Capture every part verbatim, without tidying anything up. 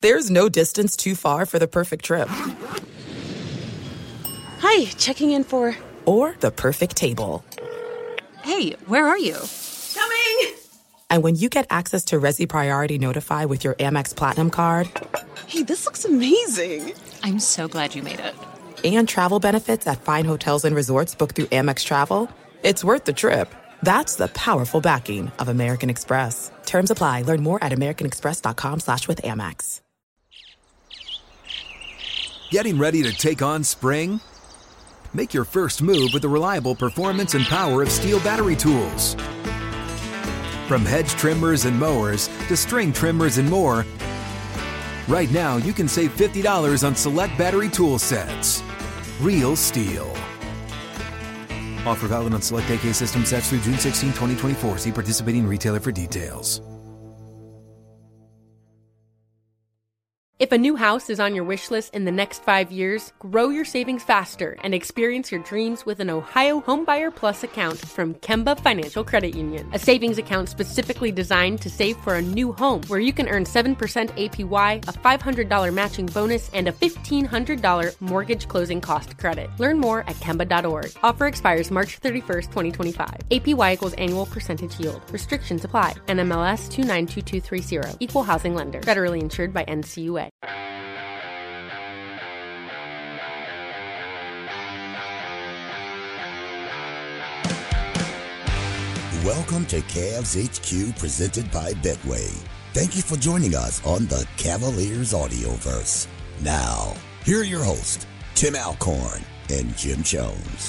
There's no distance too far for the perfect trip. Hi, checking in for... Or the perfect table. Hey, where are you? Coming! And when you get access to Resi Priority Notify with your Amex Platinum card... Hey, this looks amazing. I'm so glad you made it. And travel benefits at fine hotels and resorts booked through Amex Travel, it's worth the trip. That's the powerful backing of American Express. Terms apply. Learn more at americanexpress.com slash with Amex. Getting ready to take on spring? Make your first move with the reliable performance and power of Steel battery tools. From hedge trimmers and mowers to string trimmers and more, right now you can save fifty dollars on select battery tool sets. Real Steel. Offer valid on select A K system sets through June sixteenth, twenty twenty-four. See participating retailer for details. If a new house is on your wish list in the next five years, grow your savings faster and experience your dreams with an Ohio Homebuyer Plus account from Kemba Financial Credit Union. A savings account specifically designed to save for a new home where you can earn seven percent A P Y, a five hundred dollars matching bonus, and a fifteen hundred dollars mortgage closing cost credit. Learn more at Kemba dot org. Offer expires March thirty-first, twenty twenty-five. A P Y equals annual percentage yield. Restrictions apply. N M L S two nine two two three zero. Equal housing lender. Federally insured by N C U A. Welcome to Cavs H Q presented by Betway. Thank you for joining us on the Cavaliers Audioverse. Now, here are your hosts, Tim Alcorn and Jim Jones.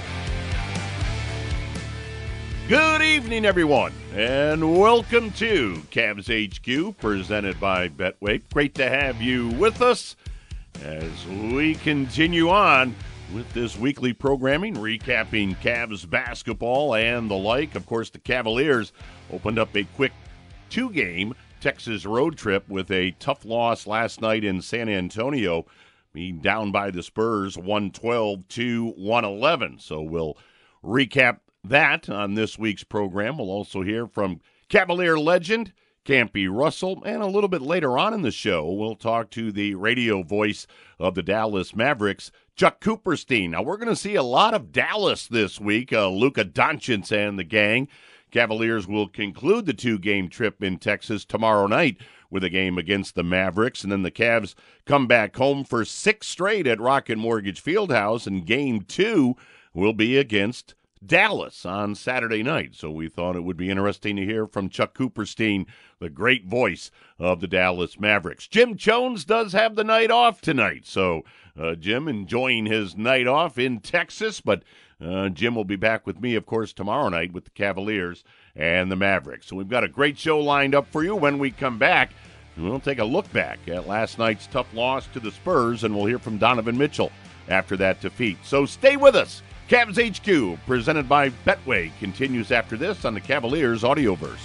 Good evening, everyone, and welcome to Cavs H Q presented by Betway. Great to have you with us as we continue on with this weekly programming, recapping Cavs basketball and the like. Of course, the Cavaliers opened up a quick two-game Texas road trip with a tough loss last night in San Antonio, being down by the Spurs one twelve to one eleven. So we'll recap that on this week's program. We'll also hear from Cavalier legend Campy Russell, and a little bit later on in the show, we'll talk to the radio voice of the Dallas Mavericks, Chuck Cooperstein. Now, we're going to see a lot of Dallas this week, uh, Luka Doncic and the gang. Cavaliers will conclude the two-game trip in Texas tomorrow night with a game against the Mavericks, and then the Cavs come back home for six straight at Rocket Mortgage Fieldhouse, and game two will be against Dallas on Saturday night. So we thought it would be interesting to hear from Chuck Cooperstein, the great voice of the Dallas Mavericks. Jim Jones does have the night off tonight. So uh, Jim enjoying his night off in Texas, but uh, Jim will be back with me, of course, tomorrow night with the Cavaliers and the Mavericks. So we've got a great show lined up for you. When we come back, we'll take a look back at last night's tough loss to the Spurs, and we'll hear from Donovan Mitchell after that defeat. So stay with us. Cavs H Q, presented by Betway, continues after this on the Cavaliers Audioverse.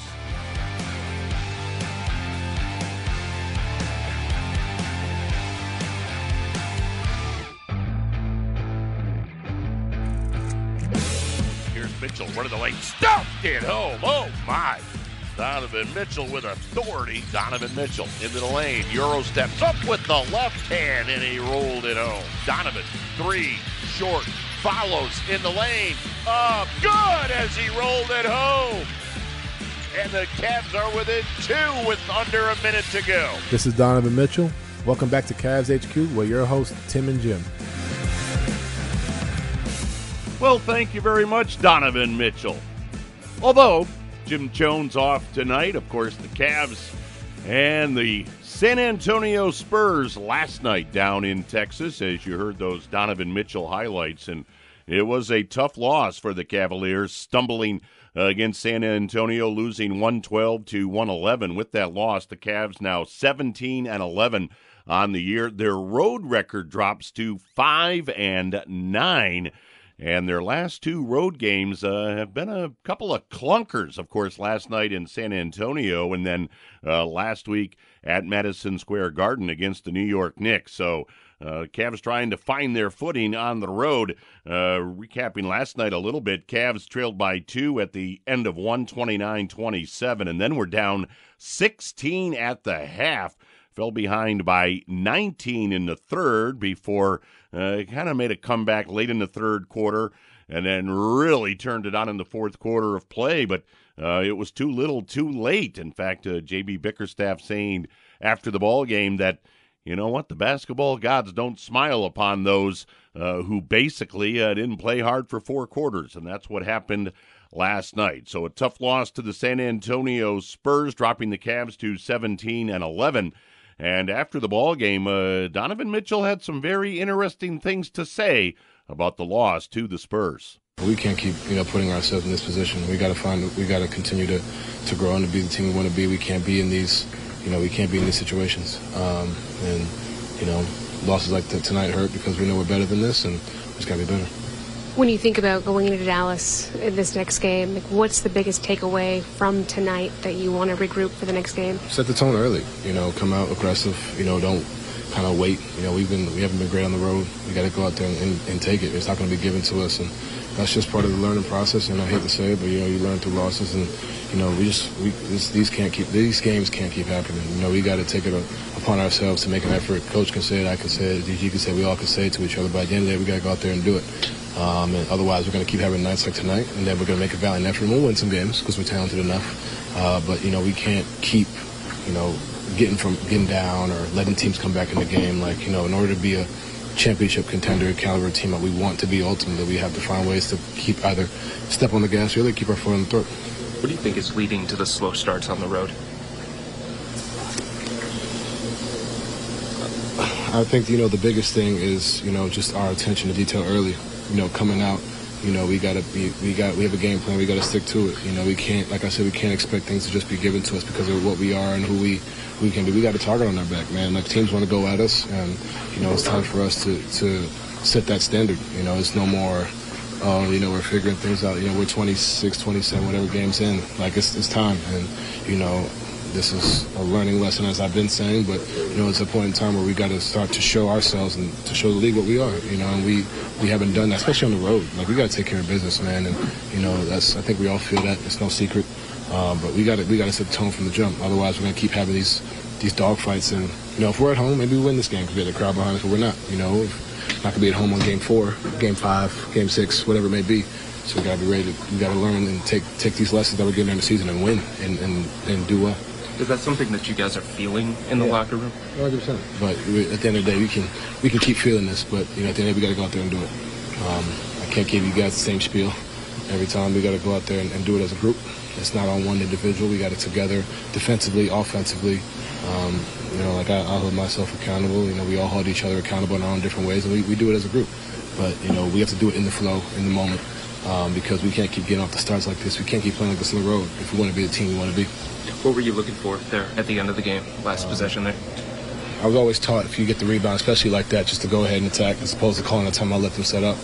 Here's Mitchell running the lane, stuffed it home. Oh my! Donovan Mitchell with authority. Donovan Mitchell into the lane. Euro steps up with the left hand, and he rolled it home. Donovan, three, short. Follows in the lane. Up good as he rolled it home. And the Cavs are within two with under a minute to go. This is Donovan Mitchell. Welcome back to Cavs H Q, where your hosts, Tim and Jim. Well, thank you very much, Donovan Mitchell. Although Jim Jones off tonight, of course, the Cavs and the San Antonio Spurs last night down in Texas, as you heard those Donovan Mitchell highlights, and it was a tough loss for the Cavaliers, stumbling uh, against San Antonio, losing one twelve to one eleven. With that loss, the Cavs now seventeen and eleven on the year. Their road record drops to five and nine. And their last two road games uh, have been a couple of clunkers, of course, last night in San Antonio and then uh, last week at Madison Square Garden against the New York Knicks. So uh, Cavs trying to find their footing on the road. Uh, recapping last night a little bit, Cavs trailed by two at the end of one twenty-nine twenty-seven, and then we're down sixteen at the half fell behind by nineteen in the third before uh, kind of made a comeback late in the third quarter and then really turned it on in the fourth quarter of play. But uh, it was too little too late. In fact, uh, J B Bickerstaff saying after the ball game that, you know what, the basketball gods don't smile upon those uh, who basically uh, didn't play hard for four quarters, and that's what happened last night. So a tough loss to the San Antonio Spurs, dropping the Cavs to seventeen and eleven. And after the ball game, uh, Donovan Mitchell had some very interesting things to say about the loss to the Spurs. We can't keep, you know, putting ourselves in this position. We got to find, we got to continue to, to grow and to be the team we want to be. We can't be in these, you know, we can't be in these situations. Um, and, you know, losses like t- tonight hurt because we know we're better than this, and we just got to be better. When you think about going into Dallas in this next game, like, what's the biggest takeaway from tonight that you want to regroup for the next game? Set the tone early. You know, come out aggressive. You know, don't kind of wait. You know, we've been we haven't been great on the road. We got to go out there and, and, and take it. It's not going to be given to us, and that's just part of the learning process. And I hate to say it, but you know, you learn through losses, and you know, we just we this, these can't keep these games can't keep happening. You know, we got to take it upon ourselves to make an effort. Coach can say it, I can say it, D G can say it, we all can say it to each other. But at the end of the day, we got to go out there and do it. Um, and otherwise, we're going to keep having nights like tonight, and then we're going to make a valiant effort. And we'll win some games because we're talented enough. Uh, but you know, we can't keep, you know, getting from getting down or letting teams come back in the game. Like, you know, in order to be a championship contender caliber team that we want to be, ultimately, we have to find ways to keep either step on the gas or really keep our foot on the throat. What do you think is leading to the slow starts on the road? I think, you know, the biggest thing is, you know, just our attention to detail early. You know, coming out, you know, we gotta be, we got, we have a game plan. We gotta stick to it. You know, we can't, like I said, we can't expect things to just be given to us because of what we are and who we, we can be. We got a target on our back, man. Like, teams want to go at us, and you know, it's time for us to to set that standard. You know, it's no more. Oh, you know, we're figuring things out. You know, we're twenty-six, twenty-seven, whatever games in. Like, it's it's time, and you know, this is a learning lesson, as I've been saying. But you know, it's a point in time where we got to start to show ourselves and to show the league what we are. You know, and we we haven't done that, especially on the road. Like, we got to take care of business, man. And you know, that's I think we all feel that. It's no secret. Um, but we got to we got to set the tone from the jump. Otherwise, we're gonna keep having these these dogfights. And you know, if we're at home, maybe we win this game because we have the crowd behind us. But we're not. You know, if not gonna be at home on game four, game five, game six, whatever it may be. So we gotta be ready. To, we gotta learn and take take these lessons that we're getting in the season and win and, and, and do well. Is that something that you guys are feeling in the yeah. locker room? one hundred percent. But we, at the end of the day, we can we can keep feeling this. But you know, at the end of the day, we gotta go out there and do it. Um, I can't give you guys the same spiel every time. We gotta go out there and, and do it as a group. It's not on one individual. We got it together, defensively, offensively. Um, you know, like I, I hold myself accountable. You know, we all hold each other accountable in our own different ways, and we, we do it as a group. But you know, we have to do it in the flow, in the moment, um, because we can't keep getting off the starts like this. We can't keep playing like this on the road if we want to be the team we want to be. What were you looking for there at the end of the game, last um, possession there? I was always taught if you get the rebound, especially like that, just to go ahead and attack as opposed to calling the time I let them set up.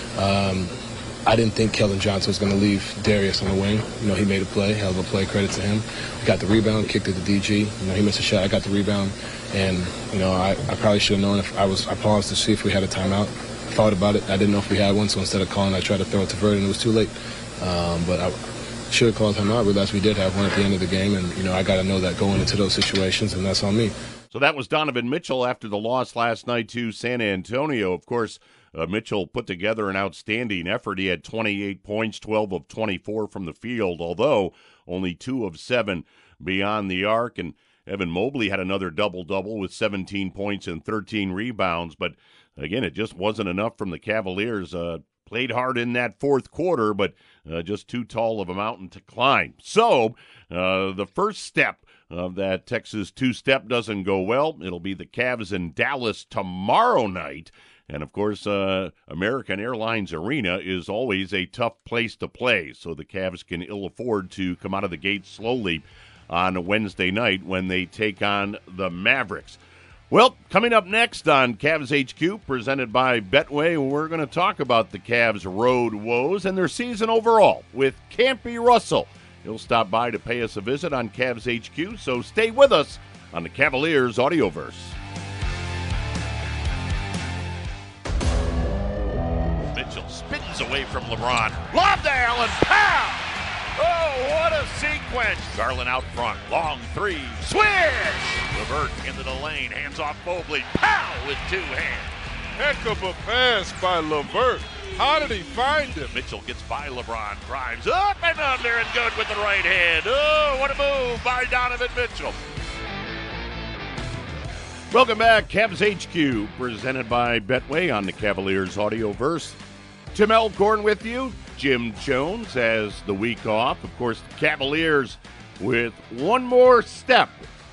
Um, I didn't think Keldon Johnson was going to leave Darius on the wing. You know, he made a play, hell of a play, credit to him. He got the rebound, kicked it to D G. You know, he missed a shot, I got the rebound. And, you know, I, I probably should have known if I was, I paused to see if we had a timeout. I thought about it. I didn't know if we had one, so instead of calling, I tried to throw it to Vert, and it was too late. Um, but I should have called timeout. I realized we did have one at the end of the game, and, you know, I got to know that going into those situations, and that's on me. So that was Donovan Mitchell after the loss last night to San Antonio. Of course, uh, Mitchell put together an outstanding effort. He had twenty-eight points, twelve of twenty-four from the field, although only two of seven beyond the arc. And Evan Mobley had another double-double with seventeen points and thirteen rebounds. But, again, it just wasn't enough from the Cavaliers. Uh, played hard in that fourth quarter, but uh, just too tall of a mountain to climb. So uh, the first step of that Texas two-step doesn't go well. It'll be the Cavs in Dallas tomorrow night. And, of course, uh, American Airlines Arena is always a tough place to play, so the Cavs can ill afford to come out of the gate slowly on Wednesday night when they take on the Mavericks. Well, coming up next on Cavs H Q, presented by Betway, we're going to talk about the Cavs' road woes and their season overall with Campy Russell. He'll stop by to pay us a visit on Cavs H Q, so stay with us on the Cavaliers Audioverse. Mitchell spins away from LeBron. Lob to Allen. Pow! Oh, what a sequence. Garland out front. Long three. Swish! Levert into the lane. Hands off Mobley. Pow! With two hands. Heck of a pass by Levert. How did he find him? Mitchell gets by LeBron. Drives up and under and good with the right hand. Oh, what a move by Donovan Mitchell. Welcome back. Cavs H Q, presented by Betway on the Cavaliers Audioverse. Tim Alcorn with you. Jim Jones has the week off. Of course, the Cavaliers with one more step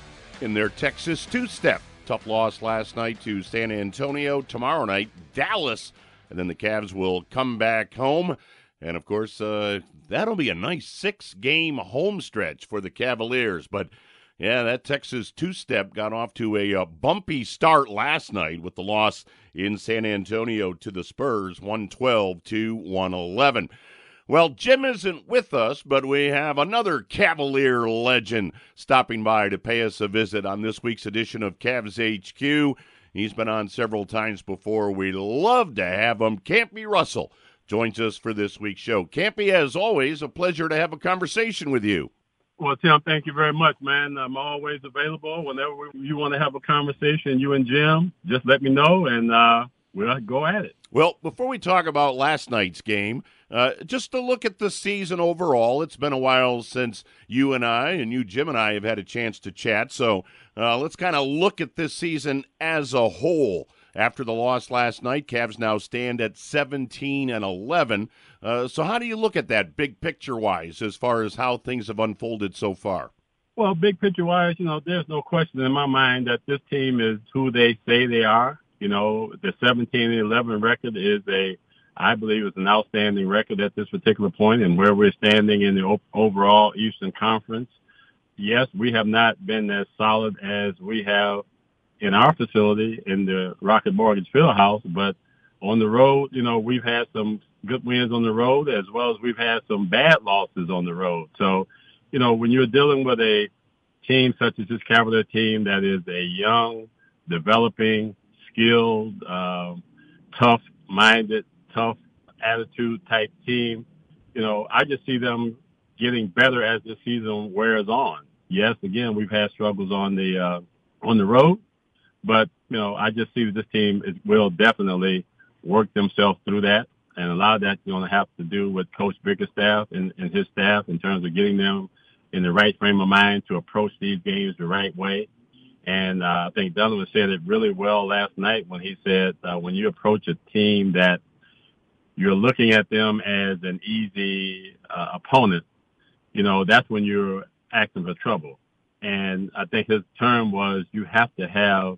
in their Texas two-step. Tough loss last night to San Antonio. Tomorrow night, Dallas. And then the Cavs will come back home. And, of course, uh, that'll be a nice six-game home stretch for the Cavaliers. But, yeah, that Texas two-step got off to a uh, bumpy start last night with the loss in San Antonio to the Spurs, one twelve to one eleven. Well, Jim isn't with us, but we have another Cavalier legend stopping by to pay us a visit on this week's edition of Cavs H Q. He's been on several times before. We love to have him. Campy Russell joins us for this week's show. Campy, as always, a pleasure to have a conversation with you. Well, Tim, thank you very much, man. I'm always available. Whenever you want to have a conversation, you and Jim, just let me know, and uh, we'll go at it. Well, before we talk about last night's game, uh, just to look at the season overall, it's been a while since you and I, and you, Jim, and I have had a chance to chat, so uh, let's kind of look at this season as a whole. After the loss last night, Cavs now stand at seventeen and eleven. Uh, so how do you look at that big picture-wise as far as how things have unfolded so far? Well, big picture-wise, you know, there's no question in my mind that this team is who they say they are. You know, the seventeen and eleven record is a, I believe, is an outstanding record at this particular point, and where we're standing in the o- overall Eastern Conference. Yes, we have not been as solid as we have in our facility in the Rocket Mortgage Fieldhouse, but on the road, you know, we've had some good wins on the road as well as we've had some bad losses on the road. So, you know, when you're dealing with a team such as this Cavalier team that is a young, developing, skilled, um, tough-minded, tough attitude type team, you know, I just see them getting better as the season wears on. Yes, again, we've had struggles on the uh, on the road, but, you know, I just see that this team is, will definitely work themselves through that. And a lot of that's going to have to do with Coach Bickerstaff and, and his staff in terms of getting them in the right frame of mind to approach these games the right way. And uh, I think Donovan said it really well last night when he said uh, when you approach a team that you're looking at them as an easy uh, opponent, you know, that's when you're asking for trouble. And I think his term was you have to have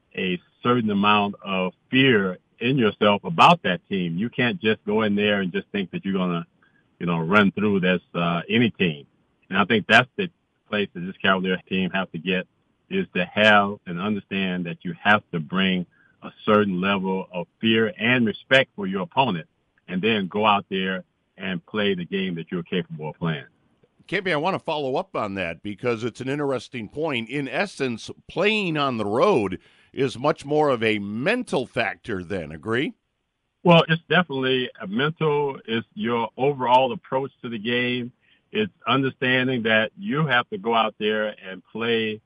a certain amount of fear in yourself about that team. You can't just go in there and just think that you're going to, you know, run through this uh, any team. And I think that's the place that this Cavaliers team has to get, is to have and understand that you have to bring a certain level of fear and respect for your opponent, and then go out there and play the game that you're capable of playing. Campy, I want to follow up on that because it's an interesting point. In essence, playing on the road is much more of a mental factor then, agree? Well, it's definitely a mental, it's your overall approach to the game. It's understanding that you have to go out there and play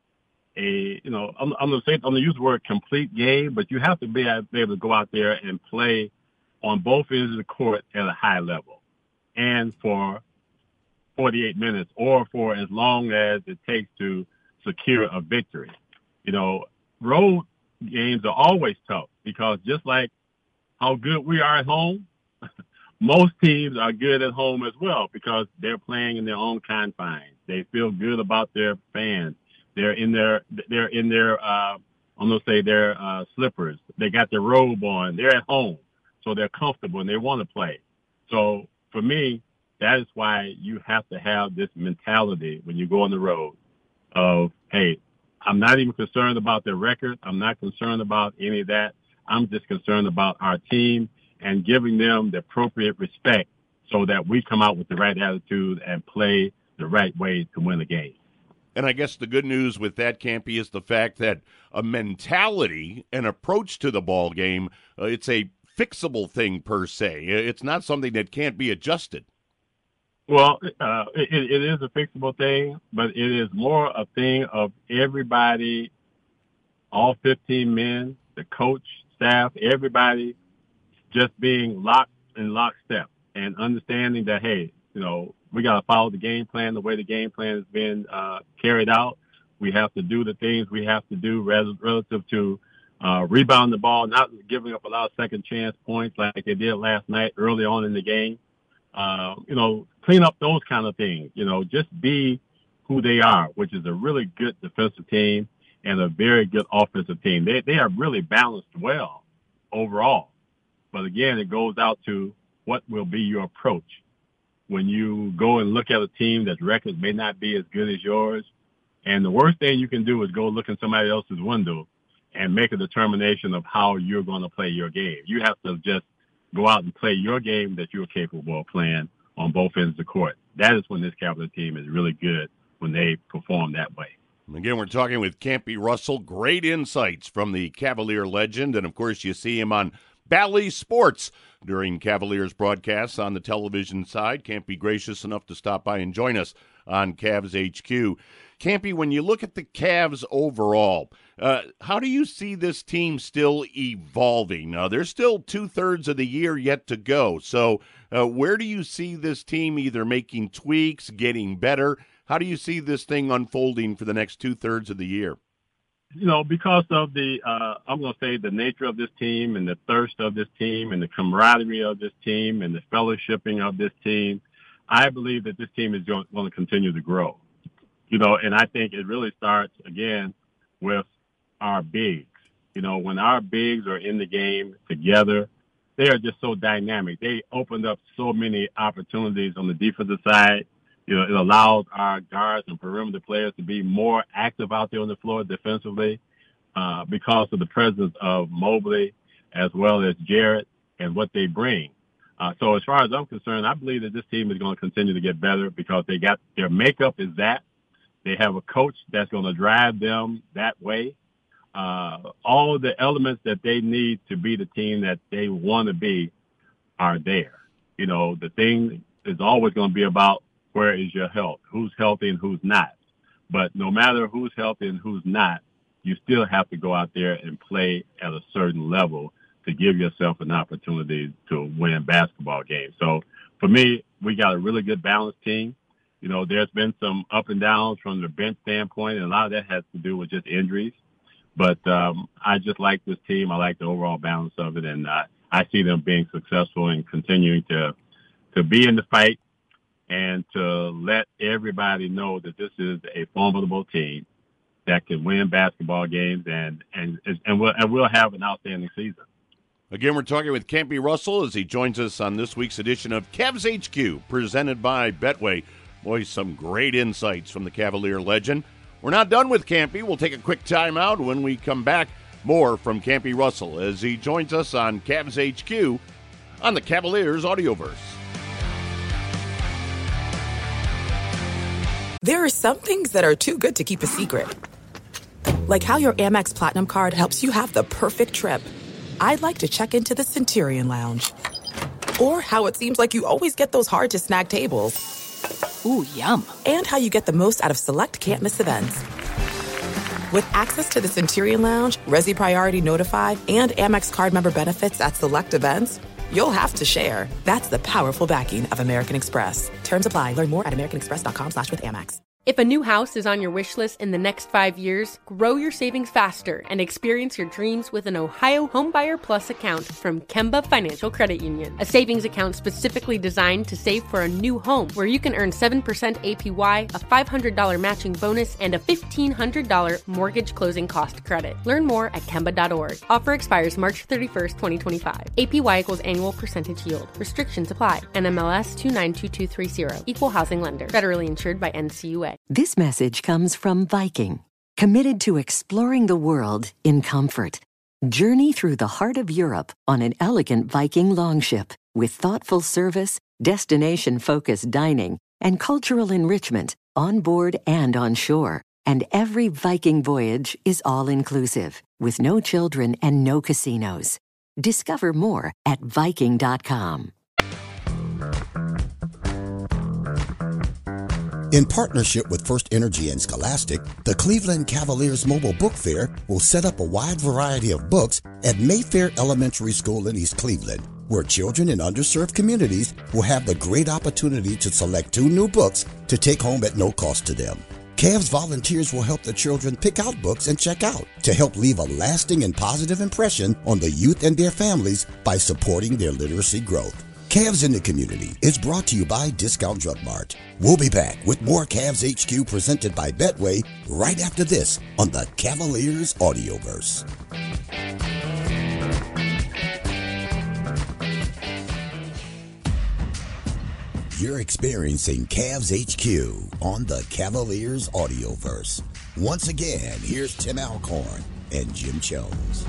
a, you know, I'm, I'm going to say, I'm going to use the word complete game, but you have to be able to go out there and play on both ends of the court at a high level and for forty-eight minutes or for as long as it takes to secure a victory. You know, road games are always tough because just like how good we are at home, most teams are good at home as well because they're playing in their own confines. They feel good about their fans. They're in their, they're in their, uh, I'm going to say their, uh, slippers. They got their robe on. They're at home. So they're comfortable and they want to play. So for me, that is why you have to have this mentality when you go on the road of, hey, I'm not even concerned about their record. I'm not concerned about any of that. I'm just concerned about our team and giving them the appropriate respect so that we come out with the right attitude and play the right way to win the game. And I guess the good news with that, Campy, is the fact that a mentality, an approach to the ball game, uh, it's a fixable thing per se. It's not something that can't be adjusted. Well, uh, it, it is a fixable thing, but it is more a thing of everybody, all fifteen men, the coach, staff, everybody just being locked in lockstep and understanding that, hey, you know, we got to follow the game plan the way the game plan has been uh, carried out. We have to do the things we have to do res- relative to uh, rebound the ball, not giving up a lot of second chance points like they did last night early on in the game. Uh, you know, clean up those kind of things. You know, just be who they are, which is a really good defensive team and a very good offensive team. They they are really balanced well overall. But again, it goes out to what will be your approach when you go and look at a team that's record may not be as good as yours. And the worst thing you can do is go look in somebody else's window and make a determination of how you're going to play your game. You have to just go out and play your game that you're capable of playing on both ends of the court. That is when this Cavalier team is really good, when they perform that way. Again, we're talking with Campy Russell. Great insights from the Cavalier legend. And, of course, you see him on Bally Sports during Cavaliers broadcasts on the television side. Campy gracious enough to stop by and join us on Cavs H Q. Campy, when you look at the Cavs overall, uh, how do you see this team still evolving? Now, there's still two-thirds of the year yet to go. So uh, where do you see this team either making tweaks, getting better? How do you see this thing unfolding for the next two-thirds of the year? You know, because of the, uh, I'm going to say the nature of this team and the thirst of this team and the camaraderie of this team and the fellowshipping of this team, I believe that this team is going, going to continue to grow. You know, and I think it really starts, again, with our bigs. You know, when our bigs are in the game together, they are just so dynamic. They opened up so many opportunities on the defensive side. You know, it allows our guards and perimeter players to be more active out there on the floor defensively uh, because of the presence of Mobley as well as Jarrett and what they bring. Uh, so as far as I'm concerned, I believe that this team is going to continue to get better because they got their makeup is that. They have a coach that's going to drive them that way. Uh, all the elements that they need to be the team that they want to be are there. You know, the thing is always going to be about where is your health, who's healthy and who's not. But no matter who's healthy and who's not, you still have to go out there and play at a certain level to give yourself an opportunity to win basketball games. So for me, we got a really good balanced team. You know, there's been some up and downs from the bench standpoint, and a lot of that has to do with just injuries. But um, I just like this team. I like the overall balance of it, and uh, I see them being successful and continuing to to be in the fight and to let everybody know that this is a formidable team that can win basketball games, and and and we'll, and we'll have an outstanding season. Again, we're talking with Campy Russell as he joins us on this week's edition of Cavs H Q, presented by Betway. Boy, some great insights from the Cavalier legend. We're not done with Campy. We'll take a quick timeout. When we come back, more from Campy Russell as he joins us on Cavs H Q on the Cavaliers Audioverse. There are some things that are too good to keep a secret. Like how your Amex Platinum card helps you have the perfect trip. I'd like to check into the Centurion Lounge. Or how it seems like you always get those hard-to-snag tables. Ooh, yum. And how you get the most out of select can't-miss events. With access to the Centurion Lounge, Resi Priority Notified, and Amex card member benefits at select events, you'll have to share. That's the powerful backing of American Express. Terms apply. Learn more at americanexpress.com slash with Amex. If a new house is on your wish list in the next five years, grow your savings faster and experience your dreams with an Ohio Homebuyer Plus account from Kemba Financial Credit Union. A savings account specifically designed to save for a new home where you can earn seven percent A P Y, a five hundred dollars matching bonus, and a fifteen hundred dollars mortgage closing cost credit. Learn more at Kemba dot org. Offer expires March thirty-first, twenty twenty-five. A P Y equals annual percentage yield. Restrictions apply. N M L S two nine two two three zero. Equal housing lender. Federally insured by N C U A. This message comes from Viking, committed to exploring the world in comfort. Journey through the heart of Europe on an elegant Viking longship with thoughtful service, destination-focused dining, and cultural enrichment on board and on shore. And every Viking voyage is all-inclusive, with no children and no casinos. Discover more at Viking dot com. In partnership with First Energy and Scholastic, the Cleveland Cavaliers Mobile Book Fair will set up a wide variety of books at Mayfair Elementary School in East Cleveland, where children in underserved communities will have the great opportunity to select two new books to take home at no cost to them. Cavs volunteers will help the children pick out books and check out to help leave a lasting and positive impression on the youth and their families by supporting their literacy growth. Cavs in the Community is brought to you by Discount Drug Mart. We'll be back with more Cavs H Q presented by Betway right after this on the Cavaliers Audioverse. You're experiencing Cavs H Q on the Cavaliers Audioverse. Once again, here's Tim Alcorn and Jim Jones.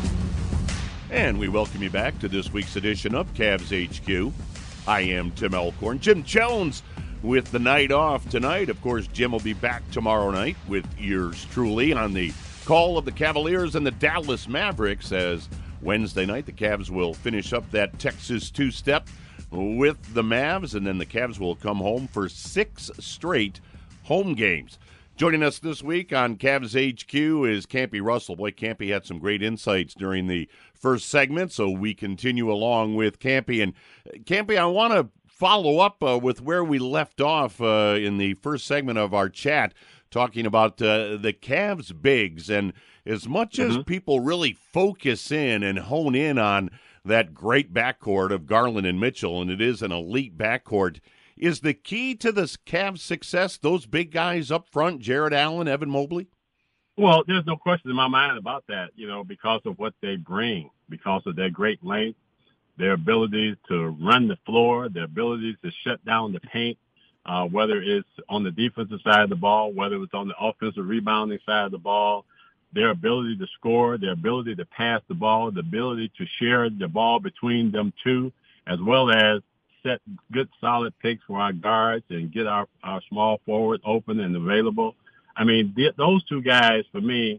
And we welcome you back to this week's edition of Cavs H Q. I am Tim Alcorn. Jim Jones with the night off tonight. Of course, Jim will be back tomorrow night with yours truly on the call of the Cavaliers and the Dallas Mavericks, as Wednesday night the Cavs will finish up that Texas two-step with the Mavs, and then the Cavs will come home for six straight home games. Joining us this week on Cavs H Q is Campy Russell. Boy, Campy had some great insights during the first segment, so we continue along with Campy. And Campy, I want to follow up uh, with where we left off uh, in the first segment of our chat, talking about uh, the Cavs bigs. And as much mm-hmm. as people really focus in and hone in on that great backcourt of Garland and Mitchell, and it is an elite backcourt, is the key to this Cavs success those big guys up front, Jarrett Allen, Evan Mobley? Well, there's no question in my mind about that, you know, because of what they bring, because of their great length, their ability to run the floor, their ability to shut down the paint, uh, whether it's on the defensive side of the ball, whether it's on the offensive rebounding side of the ball, their ability to score, their ability to pass the ball, the ability to share the ball between them two, as well as set good solid picks for our guards and get our, our small forward open and available. I mean, th- those two guys, for me,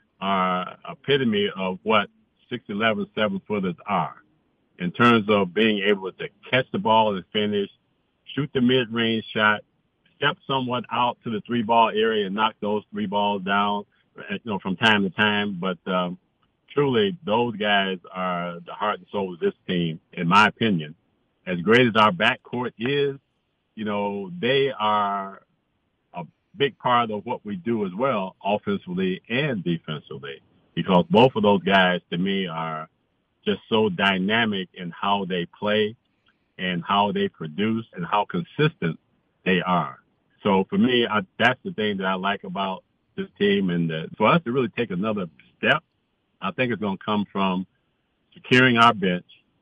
are epitome of what six eleven seven-footers are in terms of being able to catch the ball and finish, shoot the mid-range shot, step somewhat out to the three-ball area and knock those three balls down, you know, from time to time. But um, truly, those guys are the heart and soul of this team, in my opinion. As great as our backcourt is, you know, they are a big part of what we do as well, offensively and defensively, because both of those guys, to me, are just so dynamic in how they play and how they produce and how consistent they are. So for me, I, that's the thing that I like about this team. And uh, for us to really take another step, I think it's going to come from securing our bench.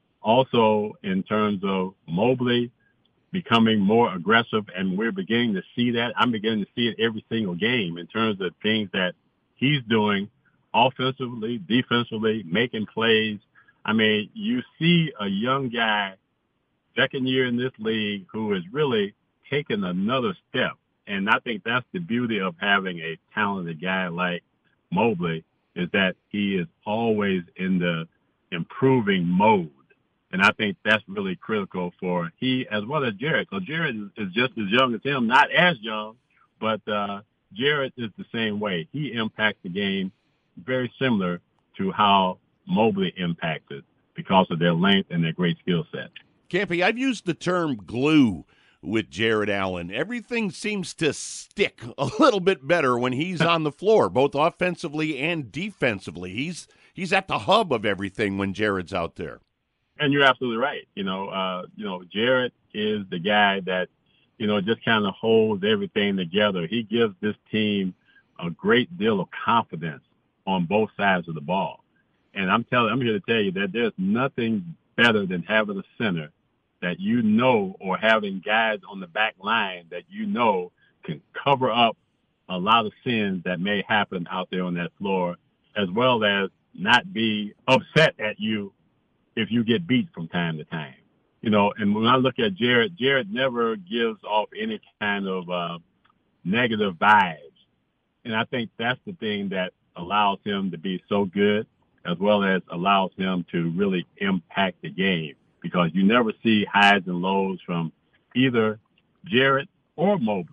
Also, in terms of Mobley becoming more aggressive, and we're beginning to see that. I'm beginning to see it every single game in terms of things that he's doing offensively, defensively, making plays. I mean, you see a young guy, second year in this league, who has really taken another step. And I think that's the beauty of having a talented guy like Mobley, is that he is always in the improving mode. And I think that's really critical for he as well as Jarrett. So Jarrett is, is just as young as him, not as young, but uh, Jarrett is the same way. He impacts the game very similar to how Mobley impacted because of their length and their great skill set. Campy, I've used the term glue with Jarrett Allen. Everything seems to stick a little bit better when he's on the floor, both offensively and defensively. He's he's at the hub of everything when Jarrett's out there. And you're absolutely right. You know, uh, you know, Jarrett is the guy that, you know, just kind of holds everything together. He gives this team a great deal of confidence on both sides of the ball. And I'm telling, I'm here to tell you that there's nothing better than having a center that you know, or having guys on the back line that you know can cover up a lot of sins that may happen out there on that floor, as well as not be upset at you if you get beat from time to time. You know, and when I look at Jarrett, Jarrett never gives off any kind of uh, negative vibes. And I think that's the thing that allows him to be so good, as well as allows him to really impact the game, because you never see highs and lows from either Jarrett or Mobley.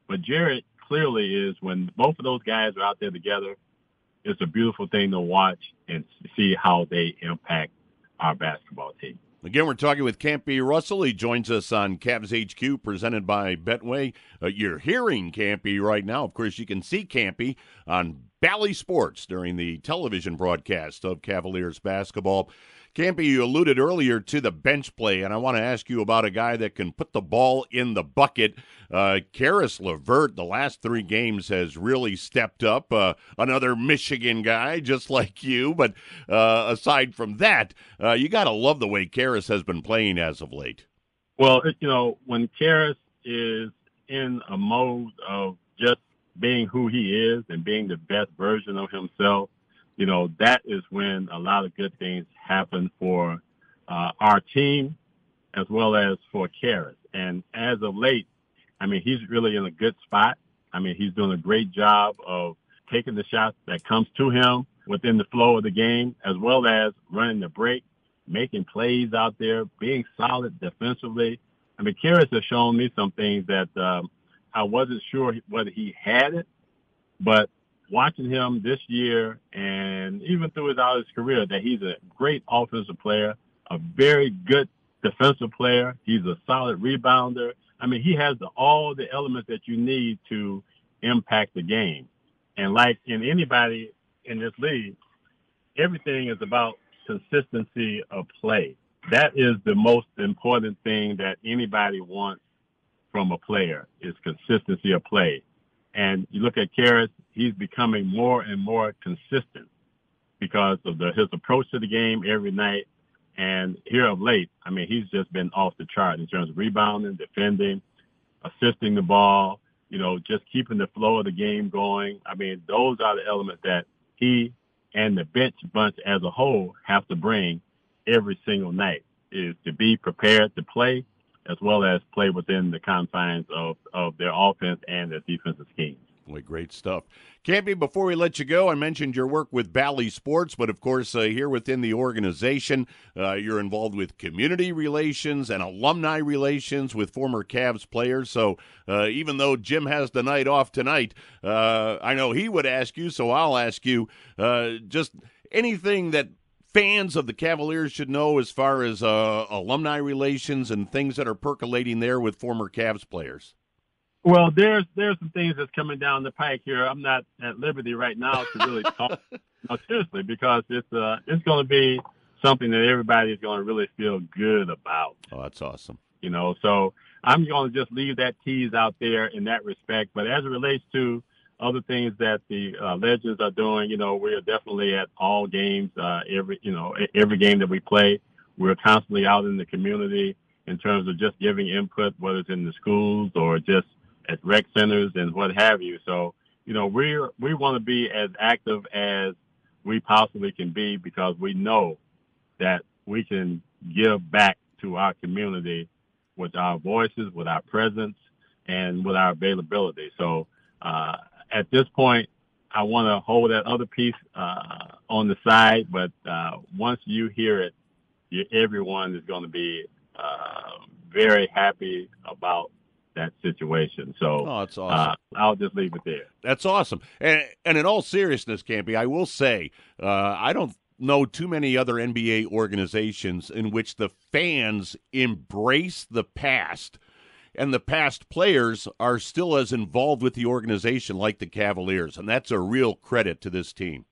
But Jared clearly is, when both of those guys are out there together, it's a beautiful thing to watch and see how they impact our basketball team. Again, we're talking with Campy Russell. He joins us on Cavs H Q, presented by Betway. Uh, you're hearing Campy right now. Of course, you can see Campy on Bally Sports during the television broadcast of Cavaliers basketball. Campy, you alluded earlier to the bench play, and I want to ask you about a guy that can put the ball in the bucket. Uh, Caris LeVert, the last three games, has really stepped up. Uh, another Michigan guy, just like you. But uh, aside from that, uh, you got to love the way Caris has been playing as of late. Well, you know, when Caris is in a mode of just being who he is and being the best version of himself, you know, that is when a lot of good things happen for uh, our team as well as for Caris. And as of late, I mean, he's really in a good spot. I mean, he's doing a great job of taking the shots that comes to him within the flow of the game, as well as running the break, making plays out there, being solid defensively. I mean, Caris has shown me some things that um, I wasn't sure whether he had it, but watching him this year and even throughout his career, that he's a great offensive player, a very good defensive player. He's a solid rebounder. I mean, he has the, all the elements that you need to impact the game. And like in anybody in this league, everything is about consistency of play. That is the most important thing that anybody wants from a player, is consistency of play. And you look at Caris, he's becoming more and more consistent because of the, his approach to the game every night. And here of late, I mean, he's just been off the chart in terms of rebounding, defending, assisting the ball, you know, just keeping the flow of the game going. I mean, those are the elements that he and the bench bunch as a whole have to bring every single night, is to be prepared to play as well as play within the confines of, of their offense and their defensive schemes. Boy, great stuff. Campy, before we let you go, I mentioned your work with Bally Sports, but of course, uh, here within the organization, uh, you're involved with community relations and alumni relations with former Cavs players. So uh, even though Jim has the night off tonight, uh, I know he would ask you, so I'll ask you uh, just anything that fans of the Cavaliers should know as far as uh, alumni relations and things that are percolating there with former Cavs players. Well, there's there's some things that's coming down the pike here. I'm not at liberty right now to really talk no, seriously, because it's uh it's going to be something that everybody is going to really feel good about. Oh, that's awesome. You know, so I'm going to just leave that tease out there in that respect. But as it relates to other things that the uh, Legends are doing, you know, we are definitely at all games, uh, every you know every game that we play. We're constantly out in the community in terms of just giving input, whether it's in the schools or just at rec centers and what have you. So, you know, we're, we want to be as active as we possibly can be, because we know that we can give back to our community with our voices, with our presence, and with our availability. So, uh, at this point, I want to hold that other piece, uh, on the side, but, uh, once you hear it, you, everyone is going to be, uh, very happy about that situation. So oh, that's awesome. uh, I'll just leave it there. That's awesome. And, and in all seriousness, Campy, I will say, uh, I don't know too many other N B A organizations in which the fans embrace the past and the past players are still as involved with the organization like the Cavaliers. And that's a real credit to this team.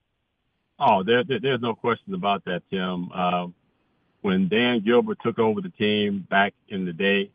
Oh, there, there, there's no question about that, Tim. Uh, when Dan Gilbert took over the team back in the day,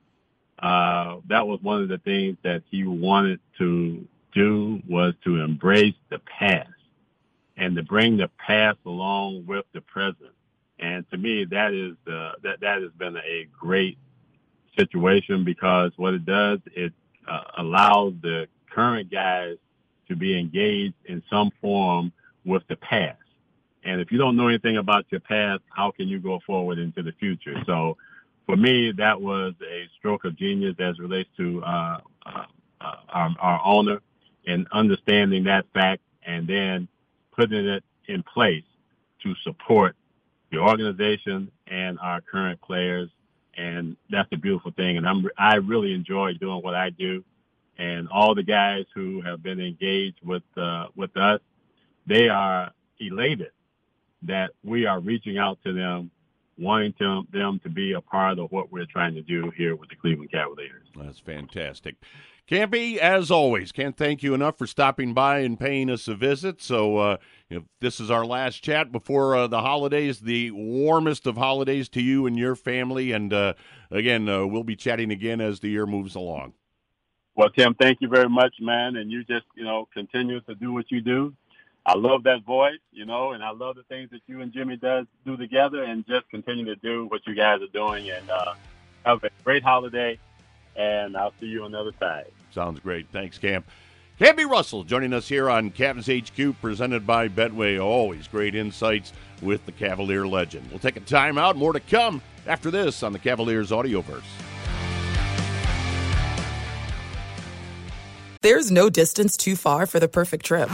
Uh, that was one of the things that he wanted to do, was to embrace the past and to bring the past along with the present. And to me, that is, uh, that, that has been a great situation, because what it does, it uh, allows the current guys to be engaged in some form with the past. And if you don't know anything about your past, how can you go forward into the future? So, for me, that was a stroke of genius as it relates to uh, uh, uh, our, our owner, and understanding that fact and then putting it in place to support the organization and our current players. And that's a beautiful thing. And I'm, I really enjoy doing what I do. and all the guys who have been engaged with uh, with us, they are elated that we are reaching out to them, wanting to, them to be a part of what we're trying to do here with the Cleveland Cavaliers. That's fantastic. Campy, as always, can't thank you enough for stopping by and paying us a visit. So uh, if this is our last chat before uh, the holidays, the warmest of holidays to you and your family. And, uh, again, uh, we'll be chatting again as the year moves along. Well, Tim, thank you very much, man. And you just, you know, continue to do what you do. I love that voice, you know, and I love the things that you and Jimmy does do together, and just continue to do what you guys are doing. And uh, have a great holiday, and I'll see you on the other side. Sounds great. Thanks, Camp. Campy Russell joining us here on Cavs H Q, presented by Betway. Always great insights with the Cavalier legend. We'll take a timeout. More to come after this on the Cavaliers Audioverse. There's no distance too far for the perfect trip.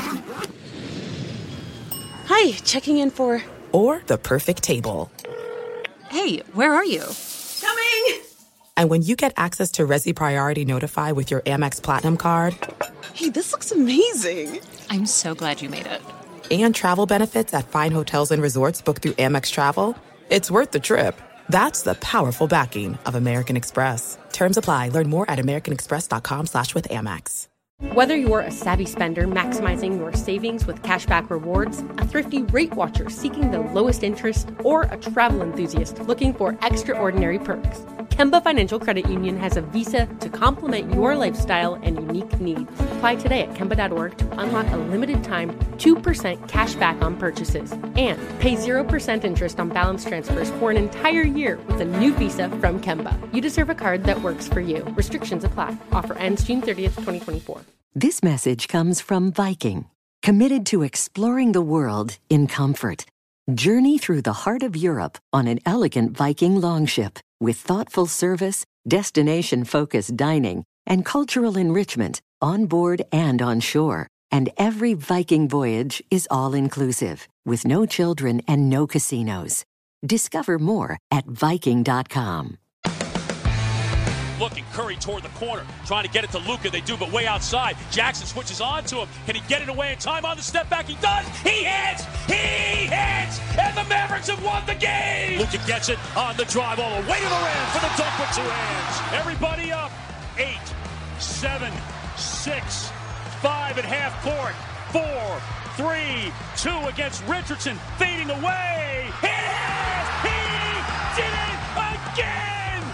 Hi, checking in for... Or the perfect table. Hey, where are you? Coming! And when you get access to Resi Priority Notify with your Amex Platinum card... Hey, this looks amazing! I'm so glad you made it. And travel benefits at fine hotels and resorts booked through Amex Travel, it's worth the trip. That's the powerful backing of American Express. Terms apply. Learn more at americanexpress.com slash with Amex. Whether you're a savvy spender maximizing your savings with cashback rewards, a thrifty rate watcher seeking the lowest interest, or a travel enthusiast looking for extraordinary perks, Kemba Financial Credit Union has a visa to complement your lifestyle and unique needs. Apply today at Kemba dot org to unlock a limited-time two percent cash back on purchases and pay zero percent interest on balance transfers for an entire year with a new visa from Kemba. You deserve a card that works for you. Restrictions apply. Offer ends June thirtieth, twenty twenty-four. This message comes from Viking, committed to exploring the world in comfort. Journey through the heart of Europe on an elegant Viking longship with thoughtful service, destination-focused dining, and cultural enrichment on board and on shore. And every Viking voyage is all-inclusive, with no children and no casinos. Discover more at Viking dot com. Looking, Curry toward the corner, trying to get it to Luka. They do, but way outside. Jackson switches on to him. Can he get it away in time on the step back? He does. He hits. He hits. And the Mavericks have won the game. Luka gets it on the drive all the way to the rim for the dunk with two hands. Everybody up. Eight, seven, six, five at half court. Four, three, two against Richardson. Fading away. It is. He did it again.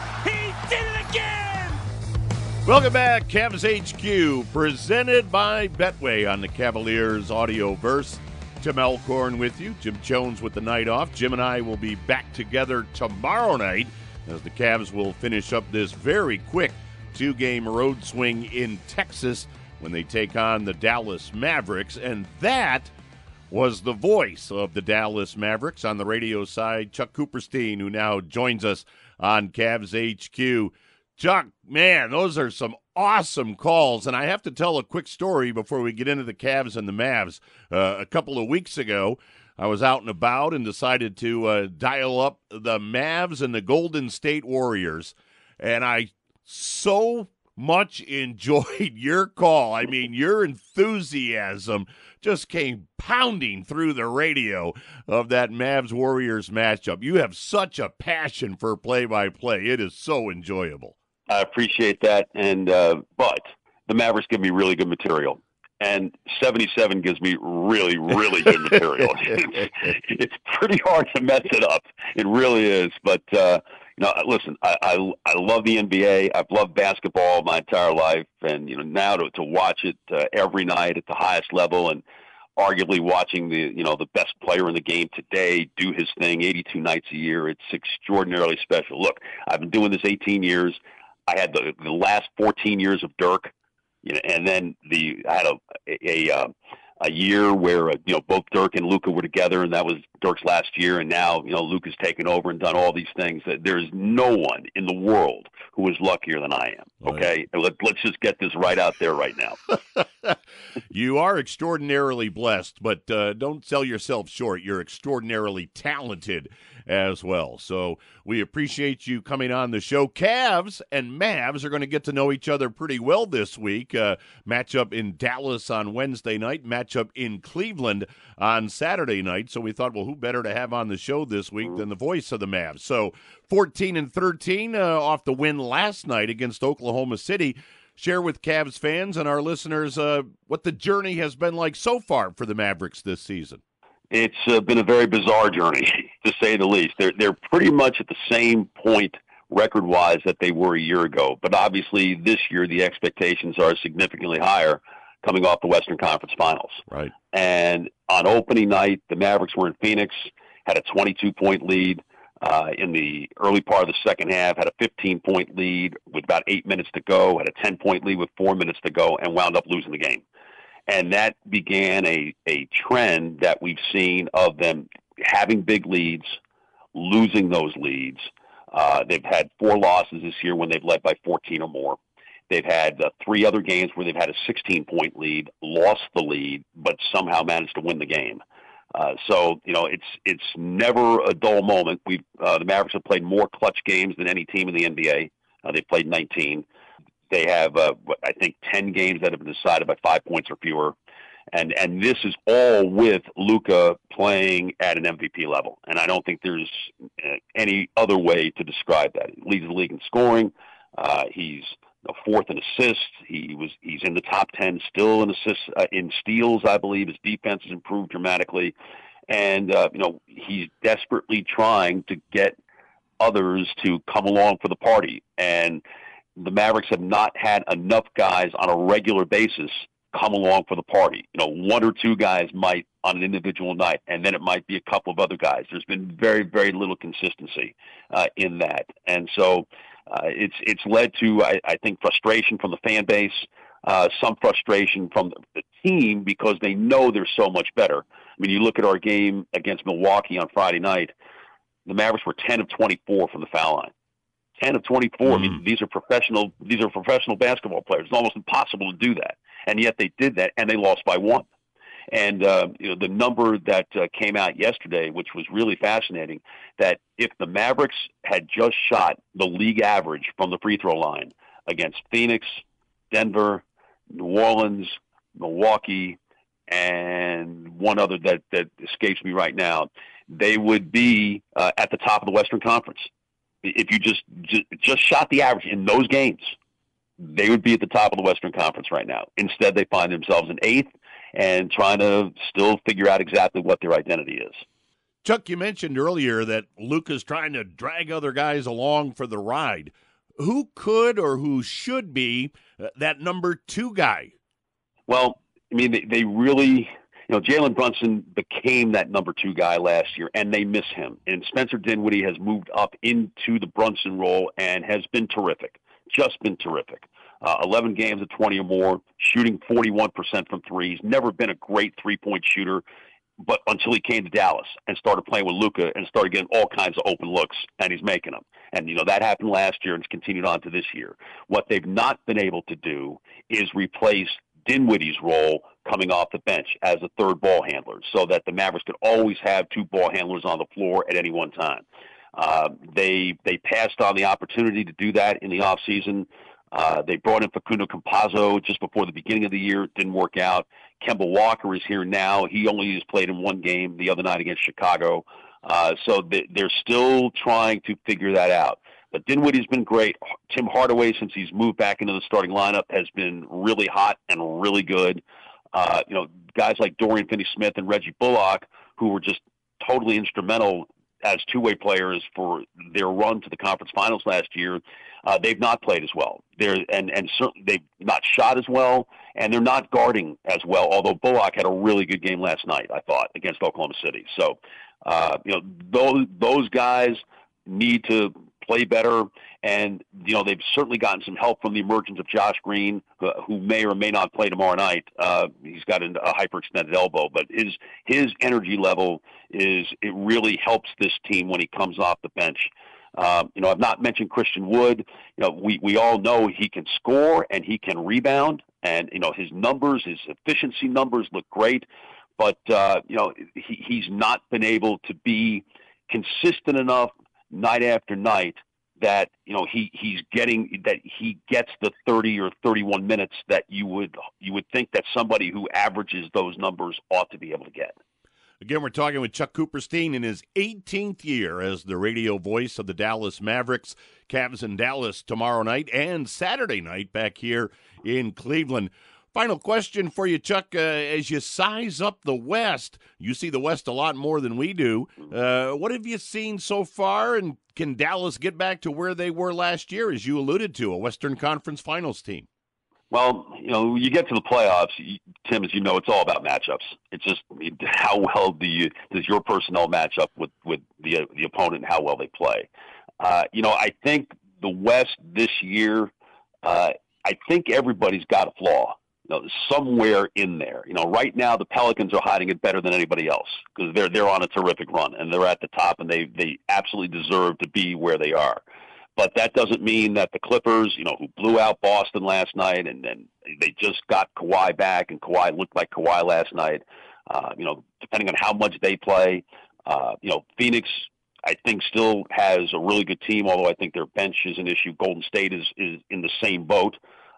Welcome back, Cavs H Q, presented by Betway on the Cavaliers Audioverse. Tim Alcorn with you, Jim Jones with the night off. Jim and I will be back together tomorrow night as the Cavs will finish up this very quick two-game road swing in Texas when they take on the Dallas Mavericks. And that was the voice of the Dallas Mavericks on the radio side, Chuck Cooperstein, who now joins us on Cavs H Q. Chuck, man, those are some awesome calls. And I have to tell a quick story before we get into the Cavs and the Mavs. Uh, a couple of weeks ago, I was out and about and decided to uh, dial up the Mavs and the Golden State Warriors. And I so much enjoyed your call. I mean, your enthusiasm just came pounding through the radio of that Mavs-Warriors matchup. You have such a passion for play-by-play. It is so enjoyable. I appreciate that, and uh, but the Mavericks give me really good material, and seventy-seven gives me really, really good material. it's, it's pretty hard to mess it up. It really is. But uh, you know, listen, I, I I love the N B A. I've loved basketball my entire life, and you know, now to to watch it uh, every night at the highest level, and arguably watching the you know the best player in the game today do his thing eighty-two nights a year. It's extraordinarily special. Look, I've been doing this eighteen years. I had the, the last fourteen years of Dirk, you know, and then the I had a a, a, a year where, uh, you know, both Dirk and Luka were together, and that was Dirk's last year, and now, you know, Luka's taken over and done all these things. That there's no one in the world who is luckier than I am, okay? Right. Let, let's just get this right out there right now. You are extraordinarily blessed, but uh, don't sell yourself short. You're extraordinarily talented as well. So we appreciate you coming on the show. Cavs and Mavs are going to get to know each other pretty well this week. Uh, matchup in Dallas on Wednesday night, matchup in Cleveland on Saturday night. So we thought, well, who better to have on the show this week than the voice of the Mavs? So fourteen and thirteen uh, off the win last night against Oklahoma City. Share with Cavs fans and our listeners uh, what the journey has been like so far for the Mavericks this season. It's uh, been a very bizarre journey, to say the least. They're they're pretty much at the same point record-wise that they were a year ago. But obviously this year the expectations are significantly higher coming off the Western Conference Finals. Right. And on opening night, the Mavericks were in Phoenix, had a twenty-two point lead. Uh, in the early part of the second half, had a fifteen point lead with about eight minutes to go, had a ten point lead with four minutes to go, and wound up losing the game. And that began a, a trend that we've seen of them having big leads, losing those leads. Uh, they've had four losses this year when they've led by fourteen or more. They've had uh, three other games where they've had a sixteen point lead, lost the lead, but somehow managed to win the game. Uh, so, you know, it's it's never a dull moment. We've uh, the Mavericks have played more clutch games than any team in the N B A. Uh, they've played nineteen. They have, uh, I think, ten games that have been decided by five points or fewer. And and this is all with Luka playing at an M V P level. And I don't think there's uh, any other way to describe that. He leads the league in scoring. Uh, he's you know, fourth in assists. He was he's in the top ten still in assists, uh, in steals, I believe. His defense has improved dramatically. And, uh, you know, he's desperately trying to get others to come along for the party. And the Mavericks have not had enough guys on a regular basis come along for the party. You know, one or two guys might on an individual night, and then it might be a couple of other guys. There's been very, very little consistency uh, in that. And so uh, it's it's led to, I, I think, frustration from the fan base, uh, some frustration from the team because they know they're so much better. I mean, you look at our game against Milwaukee on Friday night, the Mavericks were ten of twenty-four from the foul line. ten of twenty-four. Mm. I mean, these are professional. These are professional basketball players. It's almost impossible to do that, and yet they did that, and they lost by one. And uh, you know, the number that uh, came out yesterday, which was really fascinating, that if the Mavericks had just shot the league average from the free throw line against Phoenix, Denver, New Orleans, Milwaukee, and one other that that escapes me right now, they would be uh, at the top of the Western Conference. If you just, just just shot the average in those games, they would be at the top of the Western Conference right now. Instead, they find themselves in eighth and trying to still figure out exactly what their identity is. Chuck, you mentioned earlier that Luka's trying to drag other guys along for the ride. Who could or who should be uh, that number two guy? Well, I mean, they, they really... You know, Jalen Brunson became that number two guy last year, and they miss him. And Spencer Dinwiddie has moved up into the Brunson role and has been terrific, just been terrific. Uh, eleven games of twenty or more, shooting forty-one percent from threes. Never been a great three-point shooter, but until he came to Dallas and started playing with Luka and started getting all kinds of open looks, and he's making them. And, you know, that happened last year and it's continued on to this year. What they've not been able to do is replace Dinwiddie's role coming off the bench as a third ball handler so that the Mavericks could always have two ball handlers on the floor at any one time. Uh, they they passed on the opportunity to do that in the offseason. Uh, they brought in Facundo Campazzo just before the beginning of the year. It didn't work out. Kemba Walker is here now. He only has played in one game the other night against Chicago. Uh, so they, they're still trying to figure that out. But Dinwiddie's been great. Tim Hardaway, since he's moved back into the starting lineup, has been really hot and really good. Uh, you know, guys like Dorian Finney-Smith and Reggie Bullock, who were just totally instrumental as two-way players for their run to the conference finals last year, uh, they've not played as well. They're and and certainly they've not shot as well, and they're not guarding as well. Although Bullock had a really good game last night, I thought, against Oklahoma City. So, uh, you know, those those guys need to play better. And, you know, they've certainly gotten some help from the emergence of Josh Green, who, who may or may not play tomorrow night. Uh, he's got a hyperextended elbow, but his his energy level is, it really helps this team when he comes off the bench. Uh, you know, I've not mentioned Christian Wood. You know, we, we all know he can score and he can rebound. And, you know, his numbers, his efficiency numbers look great. But, uh, you know, he, he's not been able to be consistent enough night after night that, you know, he, he's getting, that he gets the thirty or thirty-one minutes that you would, you would think that somebody who averages those numbers ought to be able to get. Again, we're talking with Chuck Cooperstein in his eighteenth year as the radio voice of the Dallas Mavericks. Cavs in Dallas tomorrow night and Saturday night back here in Cleveland. Final question for you, Chuck. Uh, as you size up the West, you see the West a lot more than we do. Uh, what have you seen so far, and can Dallas get back to where they were last year, as you alluded to, a Western Conference Finals team? Well, you know, you get to the playoffs, Tim, as you know, it's all about matchups. It's just how well do you, does your personnel match up with, with the the opponent and how well they play. Uh, you know, I think the West this year, uh, I think everybody's got a flaw. You know, somewhere in there. You know, right now the Pelicans are hiding it better than anybody else because they're they're on a terrific run and they're at the top and they they absolutely deserve to be where they are. But that doesn't mean that the Clippers, you know, who blew out Boston last night and then they just got Kawhi back and Kawhi looked like Kawhi last night. Uh, you know, depending on how much they play, uh, you know, Phoenix, I think, still has a really good team, although I think their bench is an issue. Golden State is is in the same boat.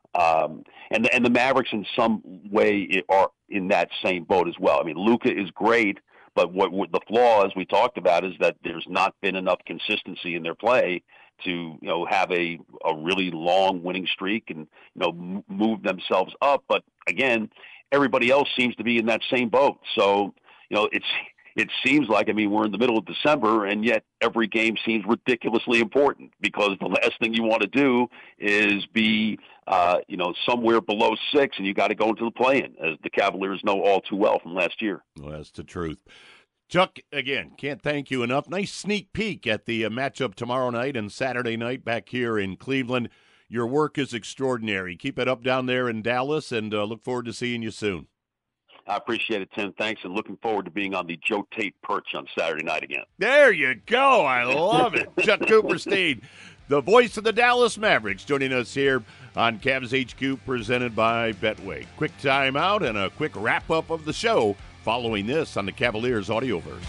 Um, and the, and the Mavericks in some way are in that same boat as well. I mean, Luka is great, but what, what the flaw, as we talked about, is that there's not been enough consistency in their play to, you know, have a, a really long winning streak and, you know, m- move themselves up. But again, everybody else seems to be in that same boat. So, you know, it's, it seems like, I mean, we're in the middle of December, and yet every game seems ridiculously important because the last thing you want to do is be, uh, you know, somewhere below six, and you got to go into the play-in, as the Cavaliers know all too well from last year. Well, that's the truth. Chuck, again, can't thank you enough. Nice sneak peek at the uh, matchup tomorrow night and Saturday night back here in Cleveland. Your work is extraordinary. Keep it up down there in Dallas, and uh, look forward to seeing you soon. I appreciate it, Tim. Thanks, and looking forward to being on the Joe Tate perch on Saturday night again. There you go. I love it. Chuck Cooperstein, the voice of the Dallas Mavericks, joining us here on Cavs H Q, presented by Betway. Quick timeout and a quick wrap-up of the show following this on the Cavaliers Audioverse.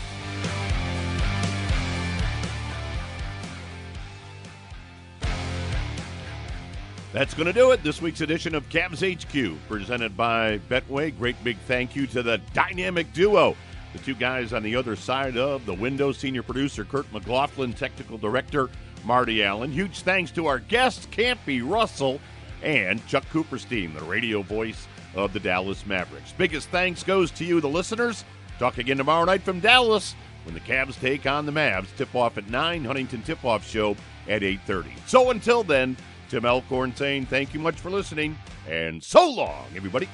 That's going to do it. This week's edition of Cavs H Q, presented by Betway. Great big thank you to the dynamic duo, the two guys on the other side of the window, senior producer Kurt McLaughlin, technical director Marty Allen. Huge thanks to our guests, Campy Russell and Chuck Cooperstein, the radio voice of the Dallas Mavericks. Biggest thanks goes to you, the listeners. Talk again tomorrow night from Dallas when the Cavs take on the Mavs. Tip-off at nine, Huntington Tip-Off Show at eight thirty. So until then, Tim Alcorn saying thank you much for listening, and so long, everybody.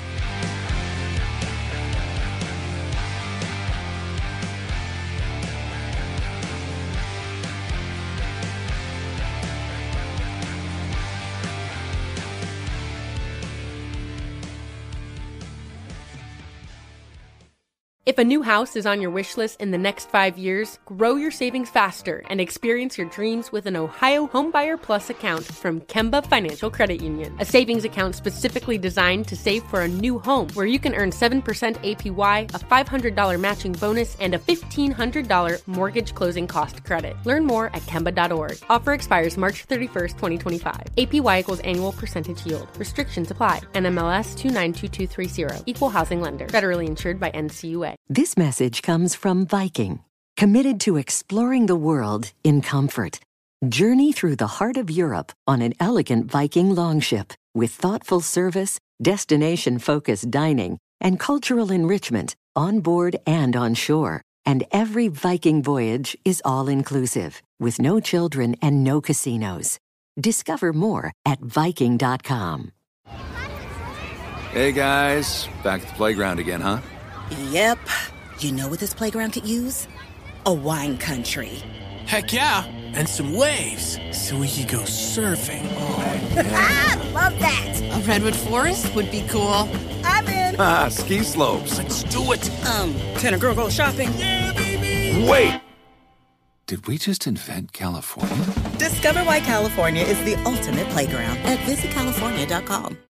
If a new house is on your wish list in the next five years, grow your savings faster and experience your dreams with an Ohio Homebuyer Plus account from Kemba Financial Credit Union. A savings account specifically designed to save for a new home, where you can earn seven percent A P Y, a five hundred dollars matching bonus, and a fifteen hundred dollars mortgage closing cost credit. Learn more at Kemba dot org. Offer expires March thirty-first, twenty twenty-five. A P Y equals annual percentage yield. Restrictions apply. N M L S two nine two two three zero. Equal housing lender. Federally insured by N C U A. This message comes from Viking, committed to exploring the world in comfort. Journey through the heart of Europe on an elegant Viking longship with thoughtful service, destination-focused dining, and cultural enrichment on board and on shore. And every Viking voyage is all-inclusive, with no children and no casinos. Discover more at Viking dot com. Hey guys, back at the playground again, huh? Yep. You know what this playground could use? A wine country. Heck yeah. And some waves so we could go surfing. Oh, yeah. Ah, love that. A redwood forest would be cool. I'm in. Ah, ski slopes. Let's do it. Um, can a girl go shopping? Yeah, baby. Wait. Did we just invent California? Discover why California is the ultimate playground at visit california dot com.